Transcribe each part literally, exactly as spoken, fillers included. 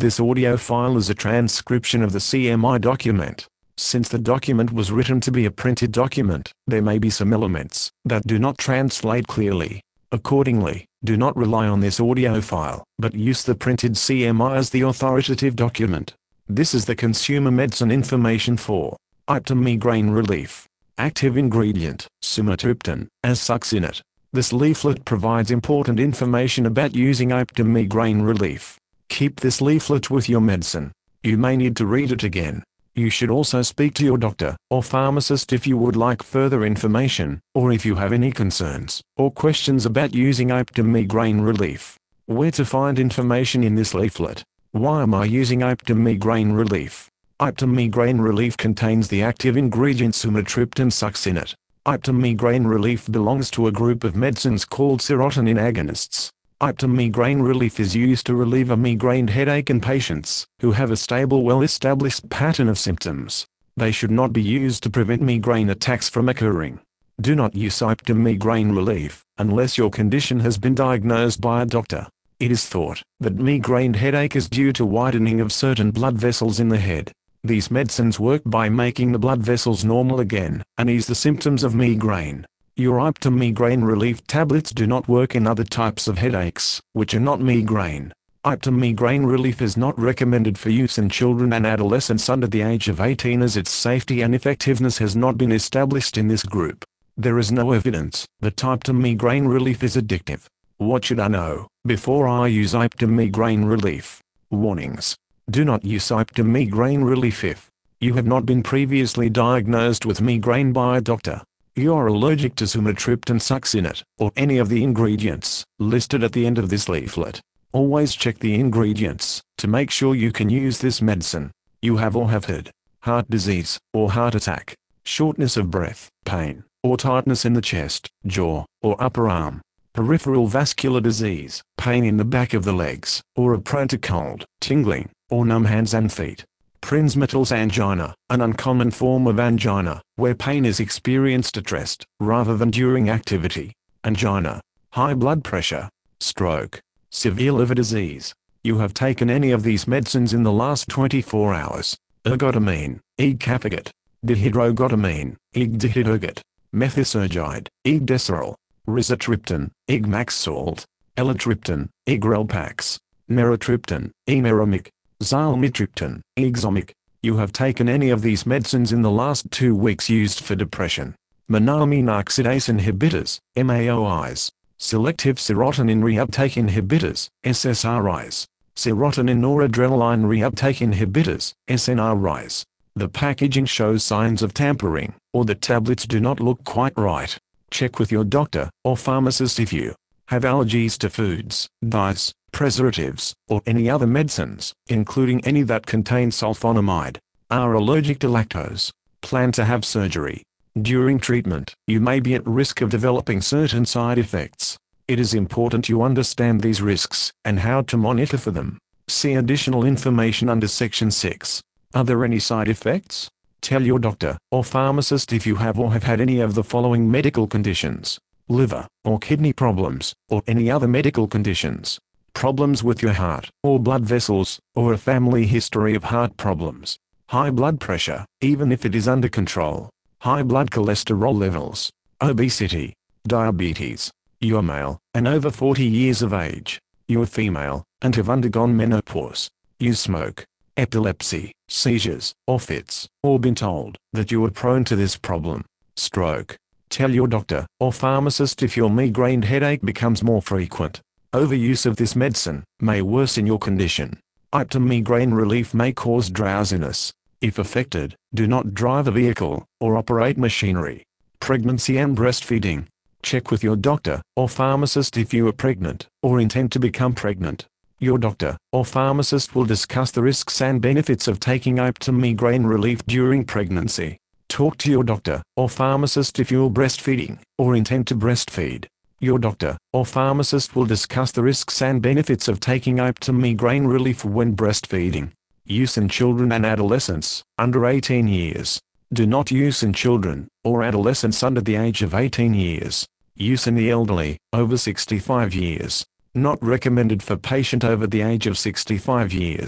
This audio file is a transcription of the C M I document. Since the document was written to be a printed document, there may be some elements that do not translate clearly. Accordingly, do not rely on this audio file, but use the printed C M I as the authoritative document. This is the consumer medicine information for Iptum migraine relief. Active ingredient, sumatriptan, as succinate. This leaflet provides important information about using Iptum migraine relief. Keep this leaflet with your medicine. You may need to read it again. You should also speak to your doctor or pharmacist if you would like further information, or if you have any concerns or questions about using Iptum migraine relief. Where to find information in this leaflet? Why am I using Iptum migraine relief? Iptum migraine relief contains the active ingredient sumatriptan succinate. Iptum migraine relief belongs to a group of medicines called serotonin agonists. Iptum migraine relief is used to relieve a migraine headache in patients who have a stable, well-established pattern of symptoms. They should not be used to prevent migraine attacks from occurring. Do not use Iptum migraine relief unless your condition has been diagnosed by a doctor. It is thought that migraine headache is due to widening of certain blood vessels in the head. These medicines work by making the blood vessels normal again and ease the symptoms of migraine. Your Iptum migraine relief tablets do not work in other types of headaches, which are not migraine. Iptum migraine relief is not recommended for use in children and adolescents under the age of eighteen as its safety and effectiveness has not been established in this group. There is no evidence that Iptum migraine relief is addictive. What should I know before I use Iptum migraine relief? Warnings. Do not use Iptum migraine relief if you have not been previously diagnosed with migraine by a doctor. You are allergic to sumatriptan succinate, or any of the ingredients listed at the end of this leaflet. Always check the ingredients to make sure you can use this medicine. You have or have had heart disease, or heart attack, shortness of breath, pain, or tightness in the chest, jaw, or upper arm, peripheral vascular disease, pain in the back of the legs, or are prone to cold, tingling, or numb hands and feet. Prinzmetal's angina, an uncommon form of angina, where pain is experienced at rest, rather than during activity. Angina, high blood pressure, stroke, severe liver disease. You have taken any of these medicines in the last twenty-four hours. Ergotamine, ig-capigot, dihydrogotamine, ig-dihydrogot, methosergide, ig-deserol, rizatriptan, ig-maxalt, elatriptan, ig-relpax, neratriptan, ig-meramic, zylmitriptan, ig-zomic. You have taken any of these medicines in the last two weeks used for depression. Monoamine oxidase inhibitors, M A O Is. Selective serotonin reuptake inhibitors, S S R Is. Serotonin noradrenaline reuptake inhibitors, S N R Is. The packaging shows signs of tampering, or the tablets do not look quite right. Check with your doctor or pharmacist if you have allergies to foods, dyes, preservatives, or any other medicines, including any that contain sulfonamide, are allergic to lactose, plan to have surgery. During treatment, you may be at risk of developing certain side effects. It is important you understand these risks and how to monitor for them. See additional information under Section six. Are there any side effects? Tell your doctor or pharmacist if you have or have had any of the following medical conditions: liver or kidney problems, or any other medical conditions, problems with your heart or blood vessels, or a family history of heart problems, high blood pressure, even if it is under control, high blood cholesterol levels, obesity, diabetes. You are male and over forty years of age. You are female and have undergone menopause. You smoke, epilepsy, seizures, or fits, or been told that you are prone to this problem. Stroke. Tell your doctor or pharmacist if your migraine headache becomes more frequent. Overuse of this medicine may worsen your condition. Iptum migraine relief may cause drowsiness. If affected, do not drive a vehicle or operate machinery. Pregnancy and breastfeeding. Check with your doctor or pharmacist if you are pregnant or intend to become pregnant. Your doctor or pharmacist will discuss the risks and benefits of taking Iptum migraine relief during pregnancy. Talk to your doctor or pharmacist if you are breastfeeding or intend to breastfeed. Your doctor or pharmacist will discuss the risks and benefits of taking Iptum migraine relief when breastfeeding. Use in children and adolescents under eighteen years. Do not use in children or adolescents under the age of eighteen years. Use in the elderly over sixty-five years. Not recommended for patient over the age of sixty-five years.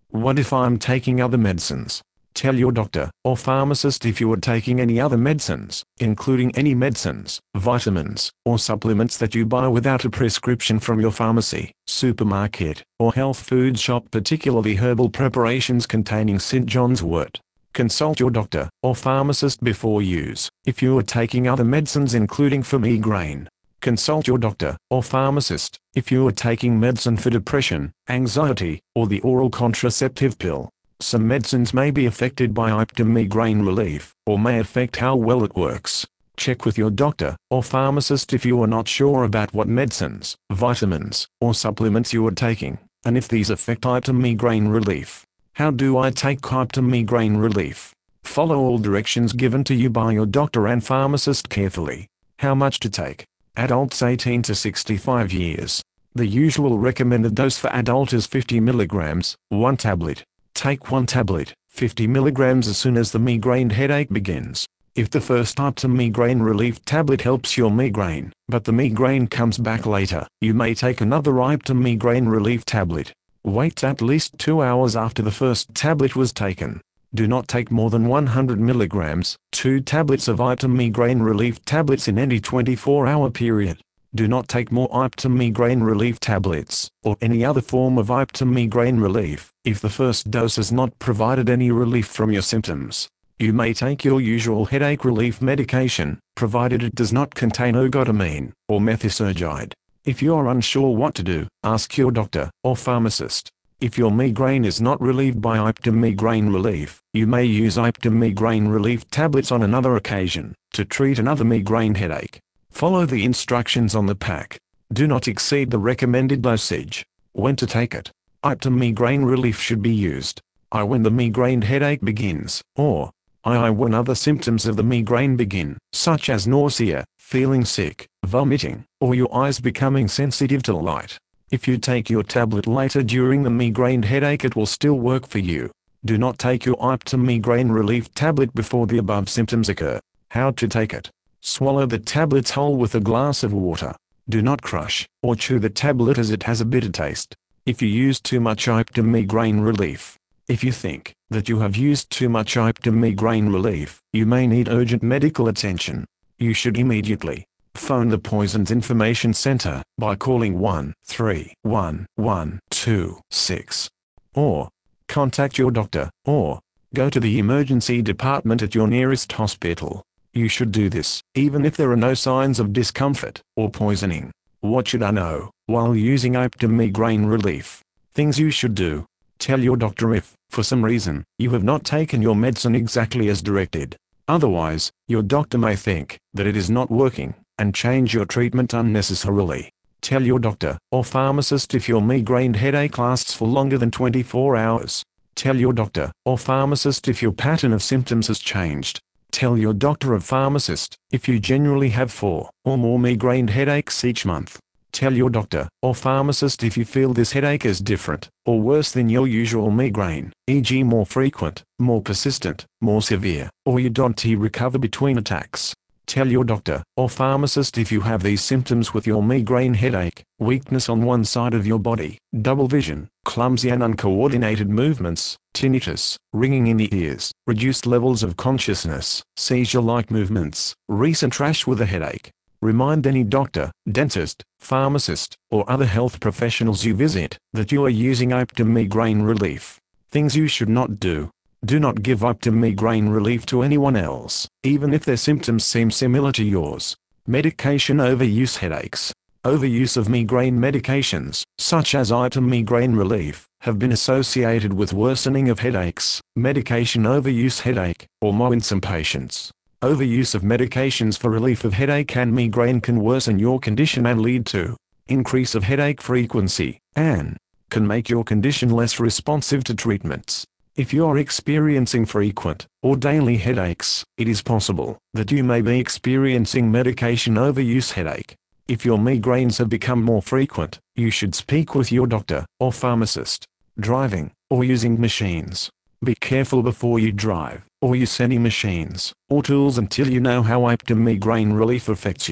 What if I'm taking other medicines? Tell your doctor or pharmacist if you are taking any other medicines, including any medicines, vitamins, or supplements that you buy without a prescription from your pharmacy, supermarket, or health food shop, particularly herbal preparations containing Saint John's wort. Consult your doctor or pharmacist before use. If you are taking other medicines including for migraine, consult your doctor or pharmacist. If you are taking medicine for depression, anxiety, or the oral contraceptive pill, some medicines may be affected by Iptam migraine relief, or may affect how well it works. Check with your doctor or pharmacist if you are not sure about what medicines, vitamins, or supplements you are taking, and if these affect Iptam migraine relief. How do I take Iptam migraine relief? Follow all directions given to you by your doctor and pharmacist carefully. How much to take? Adults eighteen to sixty-five years. The usual recommended dose for adult is fifty milligrams, one tablet. Take one tablet, fifty milligrams as soon as the migraine headache begins. If the first Iptam migraine relief tablet helps your migraine, but the migraine comes back later, you may take another Iptam migraine relief tablet. Wait at least two hours after the first tablet was taken. Do not take more than one hundred milligrams, two tablets of Iptam migraine relief tablets in any twenty-four hour period. Do not take more Iptam migraine relief tablets, or any other form of Iptam migraine relief, if the first dose has not provided any relief from your symptoms. You may take your usual headache relief medication, provided it does not contain ergotamine, or methotrexate. If you are unsure what to do, ask your doctor or pharmacist. If your migraine is not relieved by Iptam migraine relief, you may use Iptam migraine relief tablets on another occasion, to treat another migraine headache. Follow the instructions on the pack. Do not exceed the recommended dosage. When to take it? Iptam migraine relief should be used I when the migraine headache begins, or I when other symptoms of the migraine begin, such as nausea, feeling sick, vomiting, or your eyes becoming sensitive to light. If you take your tablet later during the migraine headache, it will still work for you. Do not take your Iptam migraine relief tablet before the above symptoms occur. How to take it? Swallow the tablets whole with a glass of water. Do not crush or chew the tablet as it has a bitter taste. If you use too much Iptam migraine relief, if you think that you have used too much Iptam migraine relief, you may need urgent medical attention. You should immediately phone the Poisons Information Center by calling one three one one two six, or contact your doctor, or go to the emergency department at your nearest hospital. You should do this, even if there are no signs of discomfort or poisoning. What should I know while using Iptam migraine relief? Things you should do. Tell your doctor if, for some reason, you have not taken your medicine exactly as directed. Otherwise, your doctor may think that it is not working, and change your treatment unnecessarily. Tell your doctor or pharmacist if your migraine headache lasts for longer than twenty-four hours. Tell your doctor or pharmacist if your pattern of symptoms has changed. Tell your doctor or pharmacist if you generally have four or more migraine headaches each month. Tell your doctor or pharmacist if you feel this headache is different or worse than your usual migraine, for example more frequent, more persistent, more severe, or you don't recover between attacks. Tell your doctor or pharmacist if you have these symptoms with your migraine headache: weakness on one side of your body, double vision, clumsy and uncoordinated movements, tinnitus, ringing in the ears, reduced levels of consciousness, seizure-like movements, recent rash with a headache. Remind any doctor, dentist, pharmacist, or other health professionals you visit that you are using Iptam migraine relief. Things you should not do. Do not give Iptam migraine relief to anyone else, even if their symptoms seem similar to yours. Medication overuse headaches. Overuse of migraine medications, such as Iptam migraine relief, have been associated with worsening of headaches. Medication overuse headache, or more in some patients. Overuse of medications for relief of headache and migraine can worsen your condition and lead to increase of headache frequency, and can make your condition less responsive to treatments. If you are experiencing frequent or daily headaches, it is possible that you may be experiencing medication overuse headache. If your migraines have become more frequent, you should speak with your doctor or pharmacist. Driving or using machines. Be careful before you drive or use any machines or tools until you know how Iptam migraine relief affects you.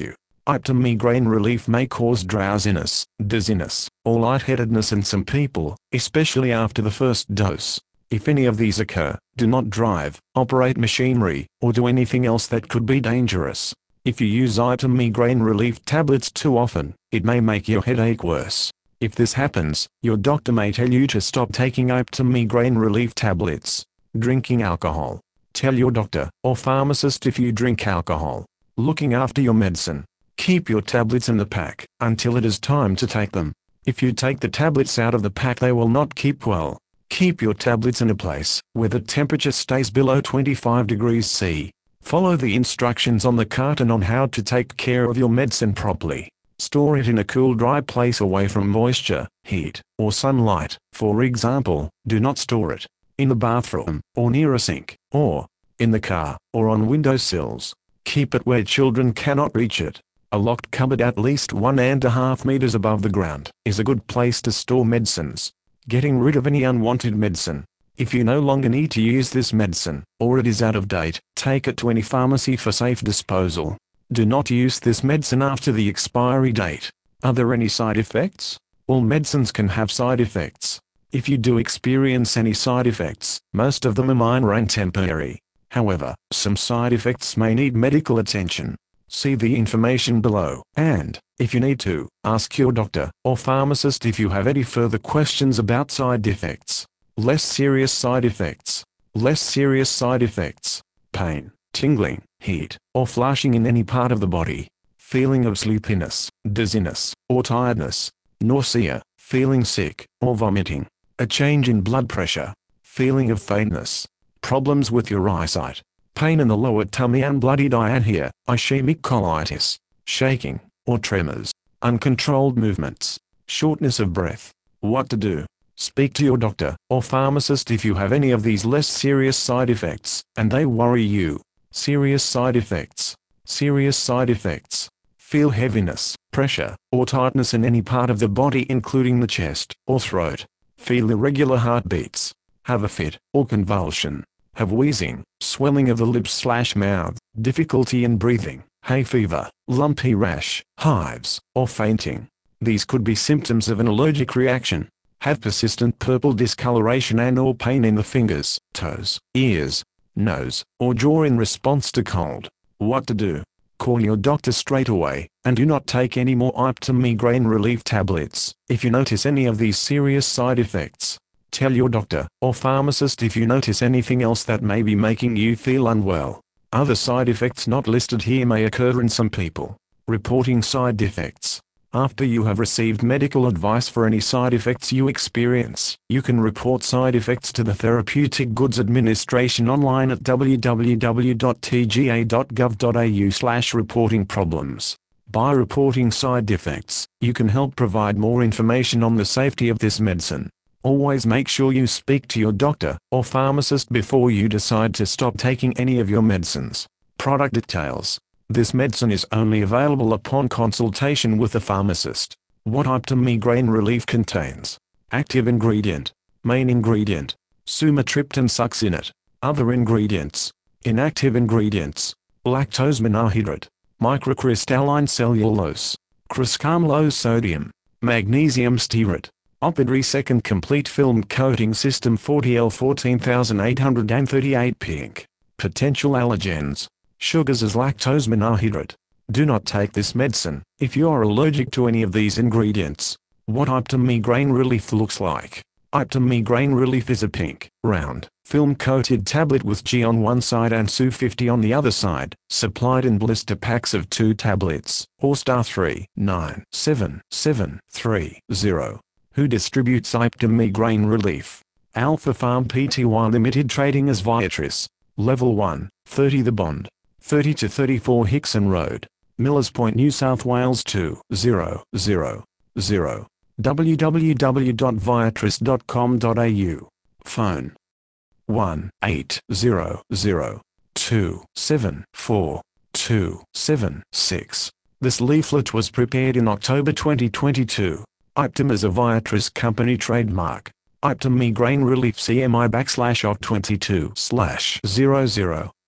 Iptum migraine relief may cause drowsiness, dizziness, or lightheadedness in some people, especially after the first dose. If any of these occur, do not drive, operate machinery, or do anything else that could be dangerous. If you use Iptum migraine relief tablets too often, it may make your headache worse. If this happens, your doctor may tell you to stop taking Iptum migraine relief tablets. Drinking alcohol. Tell your doctor or pharmacist if you drink alcohol. Looking after your medicine. Keep your tablets in the pack until it is time to take them. If you take the tablets out of the pack, they will not keep well. Keep your tablets in a place where the temperature stays below twenty-five degrees C. Follow the instructions on the carton on how to take care of your medicine properly. Store it in a cool, dry place away from moisture, heat, or sunlight. For example, do not store it in the bathroom, or near a sink, or in the car, or on windowsills. Keep it where children cannot reach it. A locked cupboard at least one and a half meters above the ground is a good place to store medicines. Getting rid of any unwanted medicine. If you no longer need to use this medicine, or it is out of date, take it to any pharmacy for safe disposal. Do not use this medicine after the expiry date. Are there any side effects? All medicines can have side effects. If you do experience any side effects, most of them are minor and temporary. However, some side effects may need medical attention. See the information below, and, if you need to, ask your doctor or pharmacist if you have any further questions about side effects. Less serious side effects. Less serious side effects. Pain, tingling, heat, or flushing in any part of the body. Feeling of sleepiness, dizziness, or tiredness. Nausea, feeling sick, or vomiting. A change in blood pressure. Feeling of faintness. Problems with your eyesight. Pain in the lower tummy and bloody diarrhea, ischemic colitis, shaking, or tremors, uncontrolled movements, shortness of breath. What to do? Speak to your doctor or pharmacist if you have any of these less serious side effects, and they worry you. Serious side effects. Serious side effects. Feel heaviness, pressure, or tightness in any part of the body including the chest or throat. Feel irregular heartbeats. Have a fit or convulsion. Have wheezing, swelling of the lips slash mouth, difficulty in breathing, hay fever, lumpy rash, hives, or fainting. These could be symptoms of an allergic reaction. Have persistent purple discoloration and or pain in the fingers, toes, ears, nose, or jaw in response to cold. What to do? Call your doctor straight away, and do not take any more Iptum migraine relief tablets if you notice any of these serious side effects. Tell your doctor or pharmacist if you notice anything else that may be making you feel unwell. Other side effects not listed here may occur in some people. Reporting side effects. After you have received medical advice for any side effects you experience, you can report side effects to the Therapeutic Goods Administration online at w w w dot t g a dot gov dot a u slash reporting problems. By reporting side effects, you can help provide more information on the safety of this medicine. Always make sure you speak to your doctor or pharmacist before you decide to stop taking any of your medicines. Product details. This medicine is only available upon consultation with a pharmacist. What Iptum migraine relief contains. Active ingredient. Main ingredient. Sumatriptan succinate. Other ingredients. Inactive ingredients. Lactose monohydrate. Microcrystalline cellulose. Criscamlose sodium. Magnesium stearate. Opidre second complete film coating system forty L fourteen thousand eight hundred thirty-eight pink. Potential allergens. Sugars as lactose monohydrate. Do not take this medicine if you are allergic to any of these ingredients. What Iptum migraine relief looks like. Iptum migraine relief is a pink, round, film-coated tablet with G on one side and S U fifty on the other side, supplied in blister packs of two tablets, or star three nine seven seven three zero. Who distributes Iptum migraine relief? Alpha Pharm Pty Limited, trading as Viatris. Level one, thirty The Bond. thirty to thirty-four Hickson Road, Millers Point, New South Wales two zero zero zero. w w w dot viatris dot com dot a u. Phone one eight zero zero two seven four two seven six. This leaflet was prepared in October twenty twenty-two. Iptum is a Viatris company trademark. Iptum migraine relief C M I backslash O C twenty-two slash zero zero.